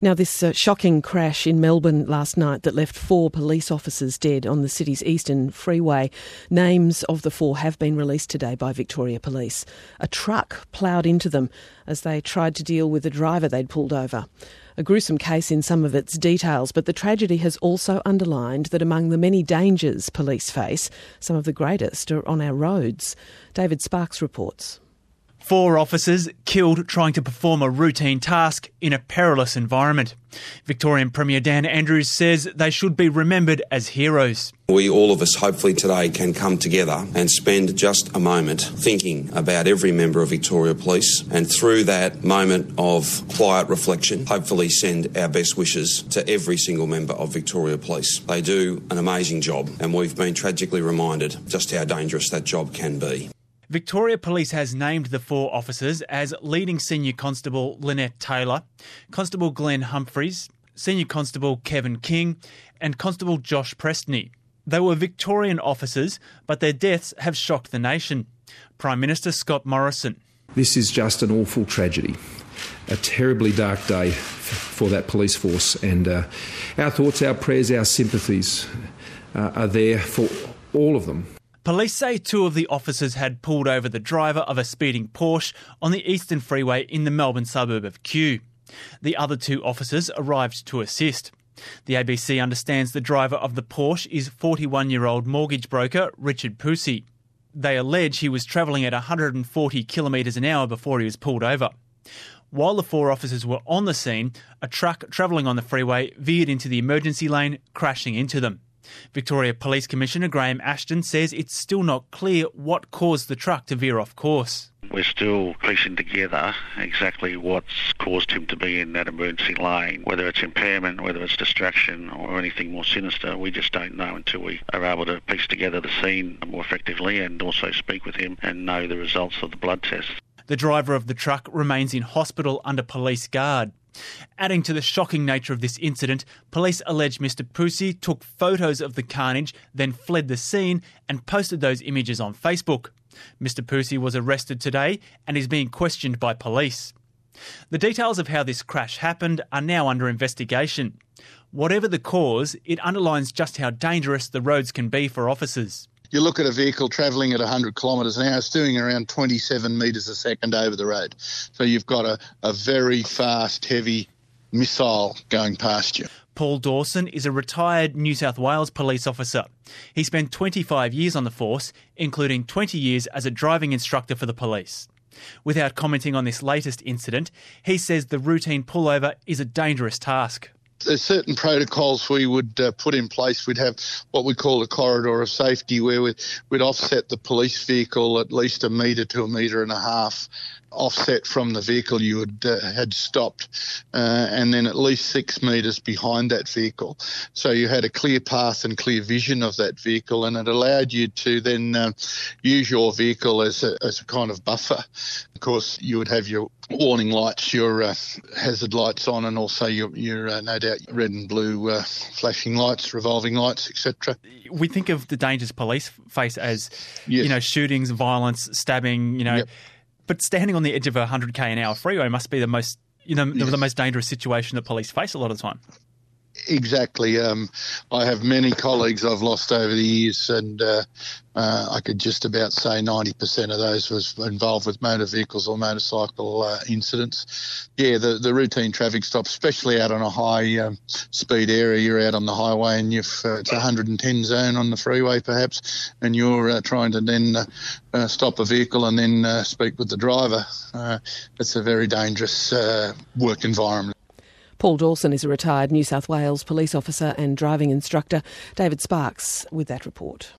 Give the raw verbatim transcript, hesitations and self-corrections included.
Now, this uh, shocking crash in Melbourne last night that left four police officers dead on the city's eastern freeway. Names of the four have been released today by Victoria Police. A truck ploughed into them as they tried to deal with the driver they'd pulled over. A gruesome case in some of its details, but the tragedy has also underlined that among the many dangers police face, some of the greatest are on our roads. David Sparks reports. Four officers killed trying to perform a routine task in a perilous environment. Victorian Premier Dan Andrews says they should be remembered as heroes. We, all of us, hopefully today can come together and spend just a moment thinking about every member of Victoria Police, and through that moment of quiet reflection, hopefully send our best wishes to every single member of Victoria Police. They do an amazing job, and we've been tragically reminded just how dangerous that job can be. Victoria Police has named the four officers as Leading Senior Constable Lynette Taylor, Constable Glenn Humphreys, Senior Constable Kevin King and Constable Josh Prestney. They were Victorian officers, but their deaths have shocked the nation. Prime Minister Scott Morrison. This is just an awful tragedy, a terribly dark day for that police force, and uh, our thoughts, our prayers, our sympathies uh, are there for all of them. Police say two of the officers had pulled over the driver of a speeding Porsche on the Eastern Freeway in the Melbourne suburb of Kew. The other two officers arrived to assist. The A B C understands the driver of the Porsche is forty-one-year-old mortgage broker Richard Pusey. They allege he was travelling at one hundred forty kilometres an hour before he was pulled over. While the four officers were on the scene, a truck travelling on the freeway veered into the emergency lane, crashing into them. Victoria Police Commissioner Graham Ashton says it's still not clear what caused the truck to veer off course. We're still piecing together exactly what's caused him to be in that emergency lane, whether it's impairment, whether it's distraction or anything more sinister. We just don't know until we are able to piece together the scene more effectively and also speak with him and know the results of the blood tests. The driver of the truck remains in hospital under police guard. Adding to the shocking nature of this incident, police allege Mister Pusey took photos of the carnage, then fled the scene and posted those images on Facebook. Mister Pusey was arrested today and is being questioned by police. The details of how this crash happened are now under investigation. Whatever the cause, it underlines just how dangerous the roads can be for officers. You look at a vehicle travelling at one hundred kilometres an hour, it's doing around twenty-seven metres a second over the road. So you've got a, a very fast, heavy missile going past you. Paul Dawson is a retired New South Wales police officer. He spent twenty-five years on the force, including twenty years as a driving instructor for the police. Without commenting on this latest incident, he says the routine pullover is a dangerous task. There's certain protocols we would uh, put in place. We'd have what we call a corridor of safety where we'd, we'd offset the police vehicle at least a metre to a metre and a half offset from the vehicle you had, uh, had stopped, uh, and then at least six metres behind that vehicle. So you had a clear path and clear vision of that vehicle, and it allowed you to then uh, use your vehicle as a, as a kind of buffer. Of course, you would have your warning lights, your uh, hazard lights on, and also your, your uh, no doubt, red and blue uh, flashing lights, revolving lights, et cetera. We think of the dangers police face as, yes. you know, shootings, violence, stabbing, you know, yep. But standing on the edge of a one hundred k an hour freeway must be the most, you know, yes. the most dangerous situation that police face a lot of the time. Exactly. Um, I have many colleagues I've lost over the years, and uh, uh, I could just about say ninety percent of those was involved with motor vehicles or motorcycle uh, incidents. Yeah, the, the routine traffic stops, especially out on a high um, speed area. You're out on the highway and you've, uh, it's a one hundred ten zone on the freeway perhaps, and you're uh, trying to then uh, uh, stop a vehicle and then uh, speak with the driver. Uh, it's a very dangerous uh, work environment. Paul Dawson is a retired New South Wales police officer and driving instructor. David Sparks with that report.